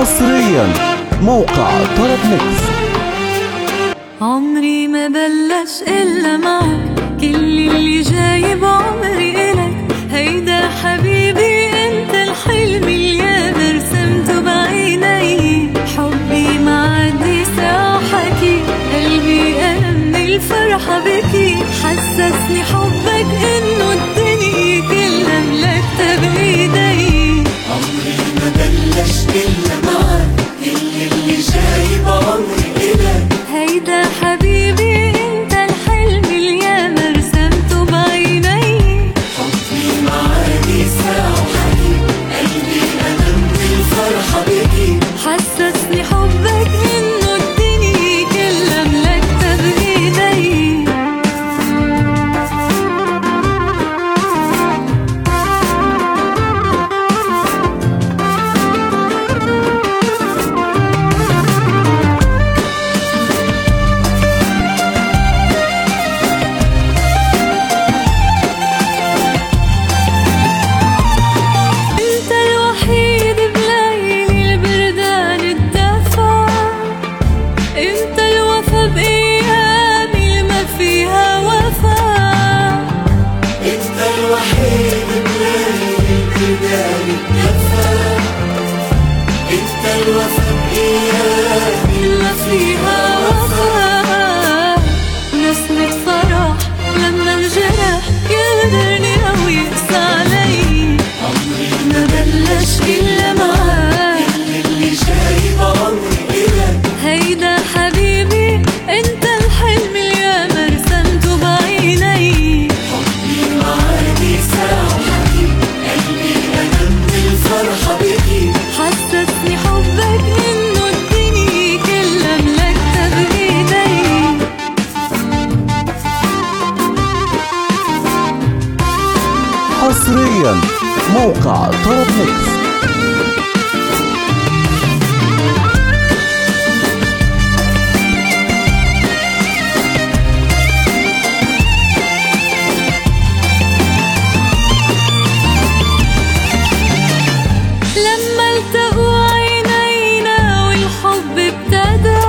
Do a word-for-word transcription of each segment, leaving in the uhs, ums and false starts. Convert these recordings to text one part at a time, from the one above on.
حصريا موقع طرب ميكس. عمري ما بلش إلا معك، كل اللي جاي بعمري إلك. هيدا حبيبي انت الحلم اللي انا رسمته بعيني. حبي معدي ساعة حكي، قلبي أنا من الفرحة بكي. حسسني حبك إنه الدنيا كلها ملكتها بإيدي. عمري ما بلش إلا معك، كل اللي جاي بعمري إلك. هيدا حبيبي انت الحلم اللي انا رسمته بعيني. حبي معاني ساعة وحكي، قلبي أنا من الفرحة بكي. حسسني حبك إنه الدنيا كلها ملكتها بإيدي. انت الوحيد بليلي البردان الدفا، انت الوفا بأيامي ما فيها وفا. أنت الوحيد بليلي البردان الدفا، أنت الوفا بأيامي ما فيها وفا. نسمة فرح لما انجرح يقدرني أو يقسى علي. عمري ما بلش إلا معاك، كل اللي جاي بعمري إلك. هيدا حبيبي انت الحلم اللي انا رسمته بعيني. حبي معاني ساعة وحكي، قلبي أنا من الفرحة بكي. حسسني حبك إنه الدنيا كلها ملكتها بإيدي. حصريا موقع طرب ميكس. لما التقوا عينينا والحب ابتدى،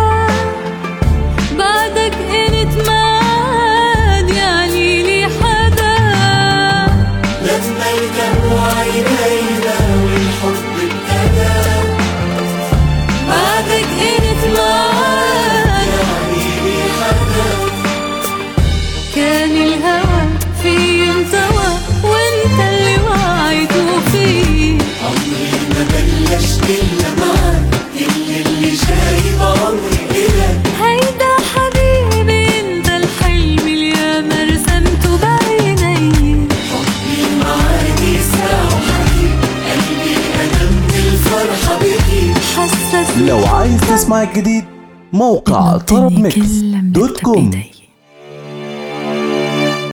بعدك انت معاد يعني لي حدا. لما التقوا عينينا والحب ابتدى، بعدك انت معاد يعني لي حدا. كان الهوى في انطوى وانت اللي وعيته فيه. عمري ما بلش إلا معك، كل اللي جاي بعمري إلك. هيدا حبيبي انت الحلم اللي انا رسمته بعيني. حبي معاني ساعة وحكي، قلبي أنا من الفرحة بكي. حسسني لو عايز تسمع الجديد موقع طرب ميكس دوت كوم.